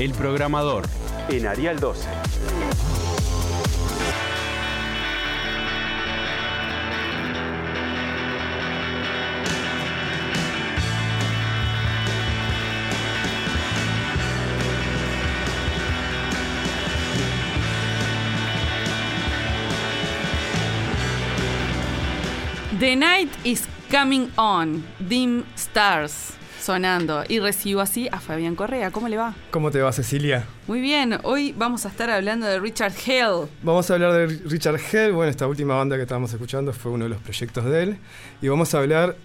El Programador, en Arial 12. The Night is Coming On, Dim Stars, sonando. Y recibo así a Fabián Correa. ¿Cómo le va? ¿Cómo te va, Cecilia? Muy bien. Hoy vamos a estar hablando de Richard Hell. Vamos a hablar de Richard Hell. Bueno, esta última banda que estábamos escuchando fue uno de los proyectos de él. Y vamos a hablar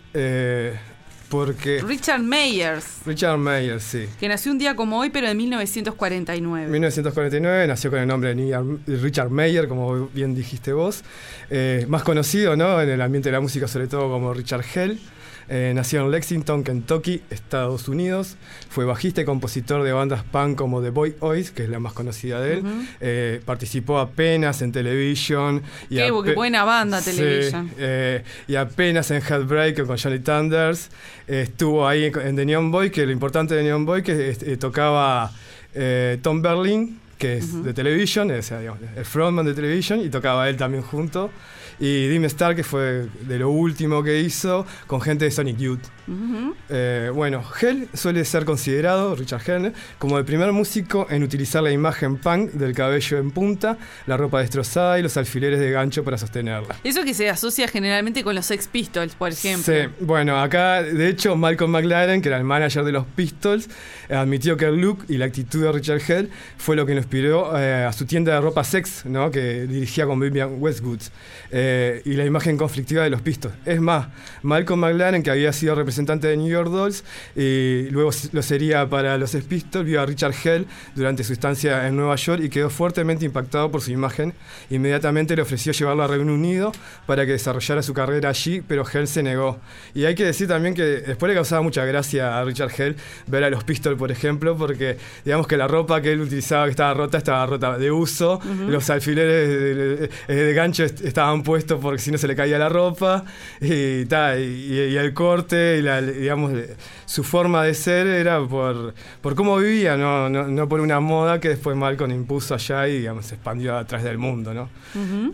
porque... Richard Meyers, sí. que nació un día como hoy, pero en 1949. En 1949 nació con el nombre de Richard Meyer, como bien dijiste vos. Más conocido, ¿no?, en el ambiente de la música, sobre todo como Richard Hell. Nació en Lexington, Kentucky, Estados Unidos. Fue bajista y compositor de bandas punk como The Boys, que es la más conocida de él. Uh-huh. Participó apenas en Television. Qué buena banda, Television. Sí, y apenas en Heartbreak con Johnny Thunders. Estuvo ahí en The Neon Boy, que lo importante de Neon Boy que tocaba Tom Berlin, que es de Television, o sea, digamos, el frontman de Television, y tocaba él también junto. Y Dim Star, que fue de lo último que hizo, con gente de Sonic Youth. Uh-huh. Bueno, Hell suele ser considerado, Richard Hell, como el primer músico en utilizar la imagen punk del cabello en punta, la ropa destrozada y los alfileres de gancho para sostenerla. Eso que se asocia generalmente con los Sex Pistols, por ejemplo. Sí, bueno, acá, de hecho, Malcolm McLaren, que era el manager de los Pistols, admitió que el look y la actitud de Richard Hell fue lo que lo inspiró a su tienda de ropa sex, ¿no?, que dirigía con Vivian Westwood. Y la imagen conflictiva de los Pistols. Es más, Malcolm McLaren, que había sido representante de New York Dolls y luego lo sería para los Pistols, vio a Richard Hell durante su estancia en Nueva York y quedó fuertemente impactado por su imagen. Inmediatamente le ofreció llevarlo a Reino Unido para que desarrollara su carrera allí, pero Hell se negó. Y hay que decir también que después le causaba mucha gracia a Richard Hell ver a los Pistols, por ejemplo, porque digamos que la ropa que él utilizaba, que estaba rota de uso. Uh-huh. Los alfileres de gancho estaban puestos porque si no se le caía la ropa y el corte y digamos, su forma de ser era por cómo vivía, no por una moda que después Malcolm impuso allá y, digamos, se expandió a través del mundo, ¿no? Uh-huh.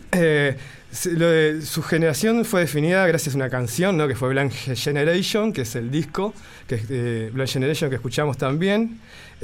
Su generación fue definida gracias a una canción, ¿no?, que fue Blank Generation, que es el disco Blank Generation que escuchamos también.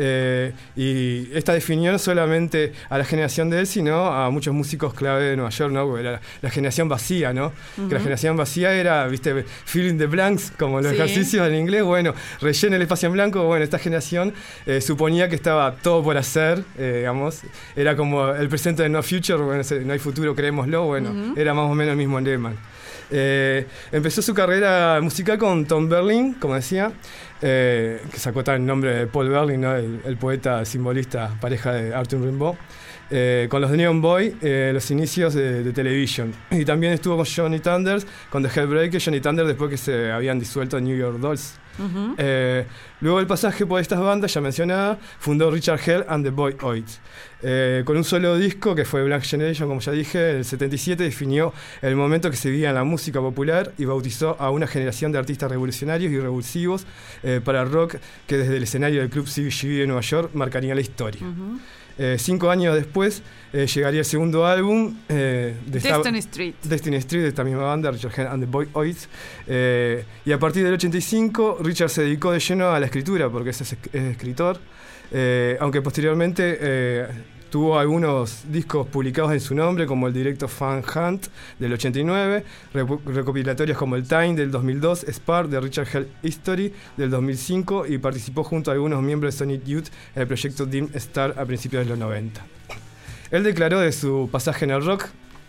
Y esta definió no solamente a la generación de él, sino a muchos músicos clave de Nueva York, ¿no? Porque era la generación vacía, ¿no? Uh-huh. Que la generación vacía era, ¿viste? Filling the blanks, como los ejercicios en inglés. Bueno, rellena el espacio en blanco. Bueno, esta generación suponía que estaba todo por hacer, digamos. Era como el presente de No Future, bueno, no hay futuro, creémoslo. Bueno, uh-huh. Era más o menos el mismo lema. Empezó su carrera musical con Tom Berlin, como decía, que sacó tal el nombre de Paul Berlin, ¿no?, el poeta simbolista, pareja de Arthur Rimbaud, con los de Neon Boy, los inicios de Television. Y también estuvo con Johnny Thunders, con The Heartbreak, Johnny Thunders después que se habían disuelto en New York Dolls. Uh-huh. Luego del pasaje por estas bandas ya mencionadas, fundó Richard Hell and the Boys. Con un solo disco que fue Blank Generation, como ya dije, en el 77 definió el momento que se vivía en la música popular y bautizó a una generación de artistas revolucionarios y revulsivos para el rock que desde el escenario del Club CBGB de Nueva York marcaría la historia. Uh-huh. 5 años después llegaría el segundo álbum Destiny Street, de esta misma banda, Richard Hell and the Boys. Y a partir del 85 Richard se dedicó de lleno a la escritura porque es escritor, aunque posteriormente tuvo algunos discos publicados en su nombre, como el Directo Fan Hunt del 89, recopilatorios como el Time del 2002, Spark de Richard Hell History del 2005, y participó junto a algunos miembros de Sonic Youth en el proyecto Dim Star a principios de los 90. Él declaró de su pasaje en el rock,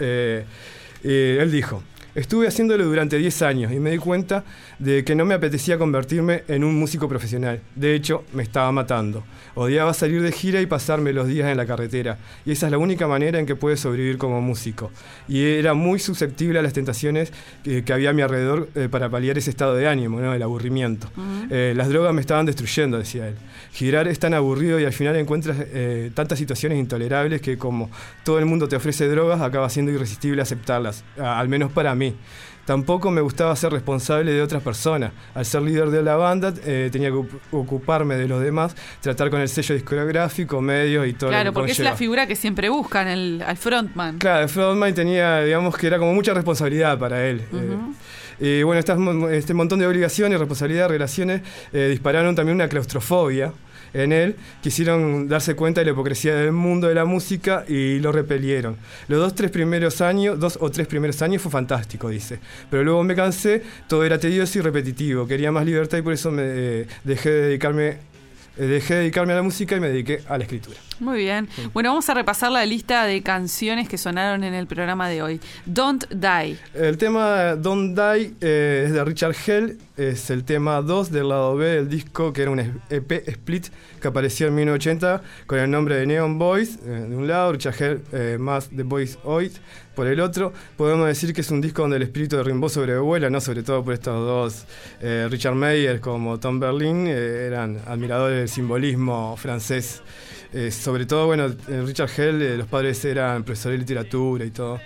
él dijo: estuve haciéndolo durante 10 años y me di cuenta de que no me apetecía convertirme en un músico profesional. De hecho, me estaba matando. Odiaba salir de gira y pasarme los días en la carretera. Y esa es la única manera en que puedes sobrevivir como músico. Y era muy susceptible a las tentaciones que había a mi alrededor para paliar ese estado de ánimo, ¿no? El aburrimiento. Uh-huh. Las drogas me estaban destruyendo, decía él. Girar es tan aburrido y al final encuentras tantas situaciones intolerables que como todo el mundo te ofrece drogas, acaba siendo irresistible aceptarlas. Al menos para mí. mí. Tampoco me gustaba ser responsable de otras personas. Al ser líder de la banda, tenía que ocuparme de los demás, tratar con el sello discográfico, medios y todo lo que Claro, porque conlleva. es la figura que siempre buscan, al frontman. Claro, el frontman tenía, digamos, que era como mucha responsabilidad para él. Y bueno, este montón de obligaciones, responsabilidad, relaciones, dispararon también una claustrofobia en él. Quisieron darse cuenta de la hipocresía del mundo de la música y lo repelieron. Los 2 o 3 primeros años fue fantástico, dice. Pero luego me cansé, todo era tedioso y repetitivo. Quería más libertad y por eso dejé de dedicarme a la música y me dediqué a la escritura. Muy bien. Bueno, vamos a repasar la lista de canciones que sonaron en el programa de hoy. Don't Die. El tema Don't Die es de Richard Hell, es el tema 2 del lado B del disco, que era un EP split que apareció en 1980 con el nombre de Neon Boys, de un lado, Richard Hell más The Boys Oid por el otro. Podemos decir que es un disco donde el espíritu de Rimbaud sobrevuela, ¿no? Sobre todo por estos dos, Richard Mayer como Tom Berlin, eran admiradores del simbolismo francés. Sobre todo, bueno, Richard Hell, los padres eran profesores de literatura y todo.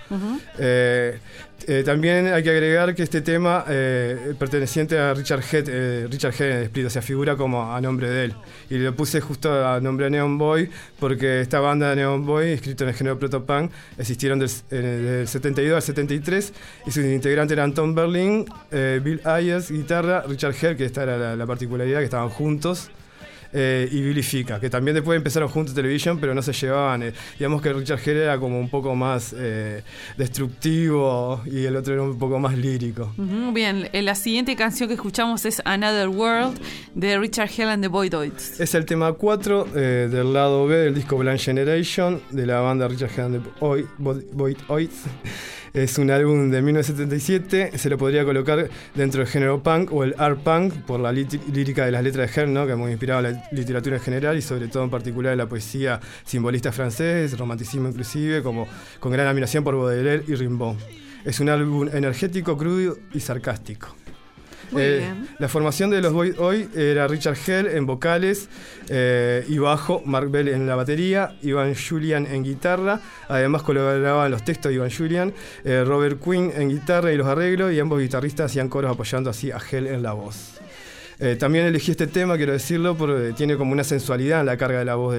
También hay que agregar que este tema, perteneciente a Richard Hell en Split, o sea, figura como a nombre de él. Y lo puse justo a nombre de Neon Boy, porque esta banda de Neon Boy, escrito en el género protopunk, existieron del 72 al 73, y sus integrantes eran Tom Berlin, Bill Ayers, guitarra, Richard Hell, que esta era la particularidad, que estaban juntos, y Billy Fica, que también después empezaron juntos en televisión, pero no se llevaban. Digamos que Richard Hell era como un poco más destructivo y el otro era un poco más lírico. Bien, la siguiente canción que escuchamos es Another World de Richard Hell and the Boys. Es el tema 4 del lado B del disco Blank Generation de la banda Richard Hell and the Boys. Es un álbum de 1977, se lo podría colocar dentro del género punk o el art punk por la lírica de las letras de Hell, ¿no? Que hemos inspirado la literatura en general y sobre todo en particular la poesía simbolista francés, romanticismo inclusive, como con gran admiración por Baudelaire y Rimbaud. Es un álbum energético, crudo y sarcástico. La formación de los Boys hoy era Richard Hell en vocales y bajo, Mark Bell en la batería, Ivan Julian en guitarra, además colaboraban los textos de Ivan Julian, Robert Quinn en guitarra y los arreglos, y ambos guitarristas hacían coros apoyando así a Hell en la voz. También elegí este tema, quiero decirlo, porque tiene como una sensualidad en la carga de la voz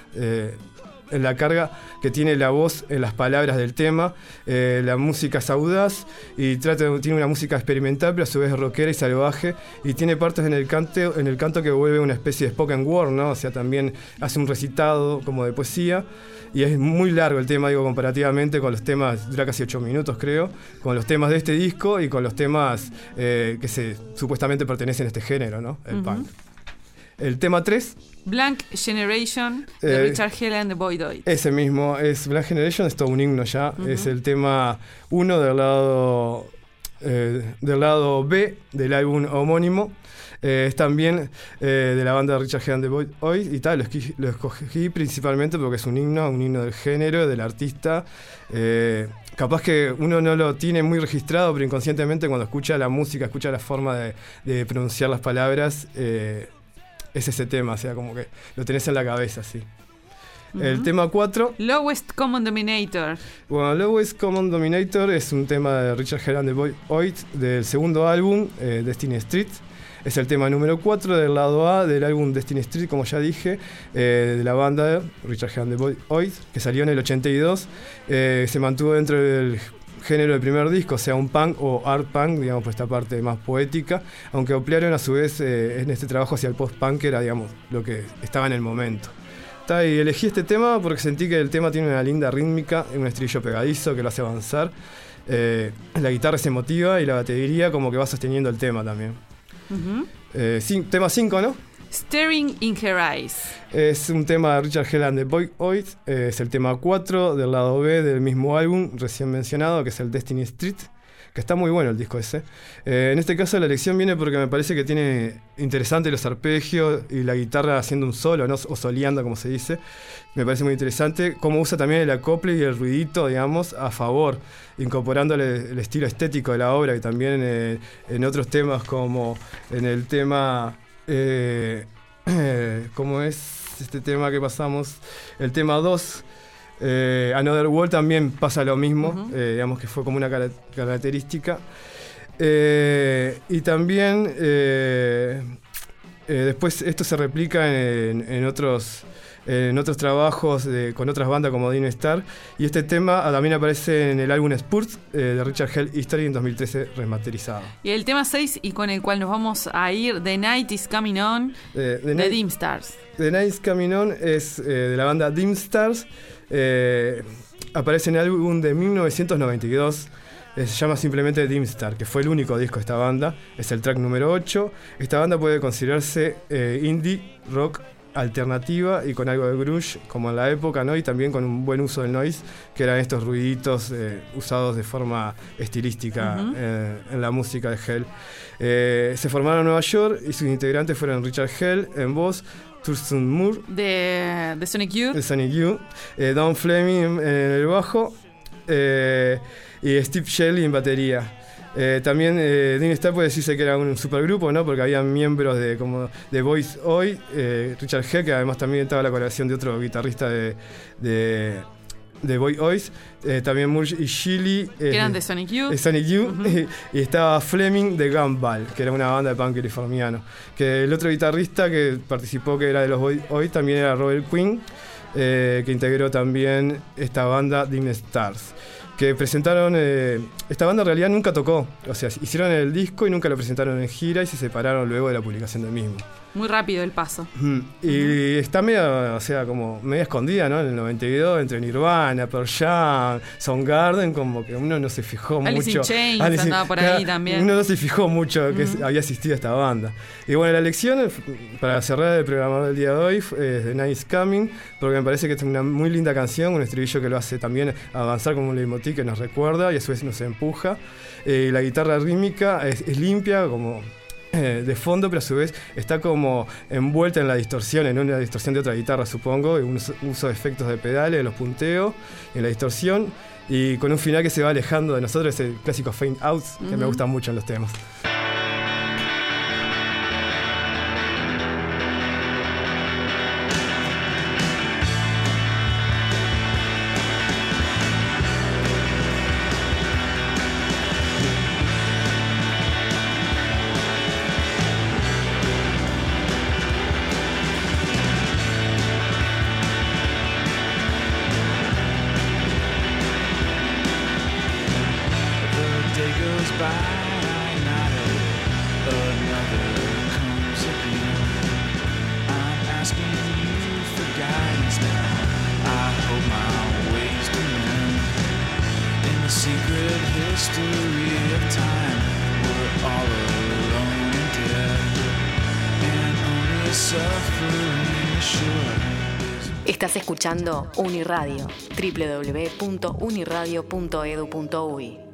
en la carga que tiene la voz en las palabras del tema. La música es audaz y tiene una música experimental, pero a su vez rockera y salvaje, y tiene partes en el canto que vuelve una especie de spoken word, ¿no? O sea, también hace un recitado como de poesía, y es muy largo el tema, digo, comparativamente con los temas, dura casi 8 minutos creo, con los temas de este disco y con los temas que supuestamente pertenecen a este género, ¿no? El punk. El tema 3. Blank Generation de Richard Hell and the Boys. Ese mismo, es Blank Generation, es todo un himno ya. Es el tema 1 del lado B del álbum homónimo. Es también de la banda de Richard Hell and the Boys y tal. Lo escogí principalmente porque es un himno del género, del artista. Capaz que uno no lo tiene muy registrado, pero inconscientemente cuando escucha la música, escucha la forma de pronunciar las palabras, es ese tema, o sea, como que lo tenés en la cabeza, sí. El tema 4. Lowest Common Denominator. Bueno, Lowest Common Denominator es un tema de Richard Hell and the Boys del segundo álbum, Destiny Street. Es el tema número 4 del lado A del álbum Destiny Street, como ya dije, de la banda Richard Hell and the Boys, que salió en el 82. Se mantuvo dentro del género del primer disco, sea un punk o art punk, digamos, por esta parte más poética, aunque ampliaron a su vez en este trabajo hacia el post-punk, que era, digamos, lo que estaba en el momento. Y elegí este tema porque sentí que el tema tiene una linda rítmica, un estribillo pegadizo que lo hace avanzar, la guitarra es emotiva y la batería como que va sosteniendo el tema también. Tema 5, ¿no? Staring in Her Eyes. Es un tema de Richard Hell and the Boys, es el tema 4 del lado B del mismo álbum recién mencionado, que es el Destiny Street, que está muy bueno el disco ese. En este caso la elección viene porque me parece que tiene interesante los arpegios y la guitarra haciendo un solo, ¿no? O soleando, como se dice. Me parece muy interesante cómo usa también el acople y el ruidito, digamos, a favor, incorporándole el estilo estético de la obra, y también en otros temas, como en el tema... ¿cómo es este tema que pasamos? El tema 2 Another World también pasa lo mismo, digamos que fue como una característica. Y también después esto se replica en otros trabajos con otras bandas como Dino Star, y este tema también aparece en el álbum Spurs de Richard Hell History en 2013 remasterizado. Y el tema 6 y con el cual nos vamos a ir, The Night is Coming On, de Dim Stars. The Night is Coming On es de la banda Dim Stars, aparece en el álbum de 1992. Se llama simplemente Dim Star, que fue el único disco de esta banda, es el track número 8. Esta banda puede considerarse indie rock alternativa y con algo de grunge como en la época, ¿no? Y también con un buen uso del noise, que eran estos ruiditos usados de forma estilística en la música de Hell. Se formaron en Nueva York y sus integrantes fueron Richard Hell en voz, Thurston Moore de Sonic Youth, Don Fleming en el bajo y Steve Shelley en batería. También Dim Star puede decirse que era un supergrupo, ¿no? Porque había miembros de Boys Hoy, Richard Hell, que además también estaba la colaboración de otro guitarrista de Boy Oys, también Murch y Shelley, que eran de Sonic Youth, y estaba Fleming de Gumball, que era una banda de punk californiano. Que el otro guitarrista que participó, que era de los Boy Oys, también era Robert Quinn, que integró también esta banda Dim Stars. Que presentaron, esta banda en realidad nunca tocó, o sea, hicieron el disco y nunca lo presentaron en gira y se separaron luego de la publicación del mismo. Muy rápido el paso. Y está media, o sea, como media escondida, ¿no? En el 92, entre Nirvana, Pearl Jam, Soundgarden, como que uno no se fijó Alice mucho. In Chains andaba por ahí también. Uno no se fijó mucho que había asistido a esta banda. Y bueno, la elección para cerrar el programa del día de hoy es The Night is Coming, porque me parece que es una muy linda canción, un estribillo que lo hace también avanzar como un leitmotiv que nos recuerda y a su vez nos empuja. La guitarra rítmica es limpia, como de fondo, pero a su vez está como envuelta en la distorsión, en una distorsión de otra guitarra, supongo, y un uso de efectos de pedales, de los punteos, en la distorsión, y con un final que se va alejando de nosotros, ese clásico faint outs que me gusta mucho en los temas. Estás escuchando Uniradio, www.uniradio.edu.uy.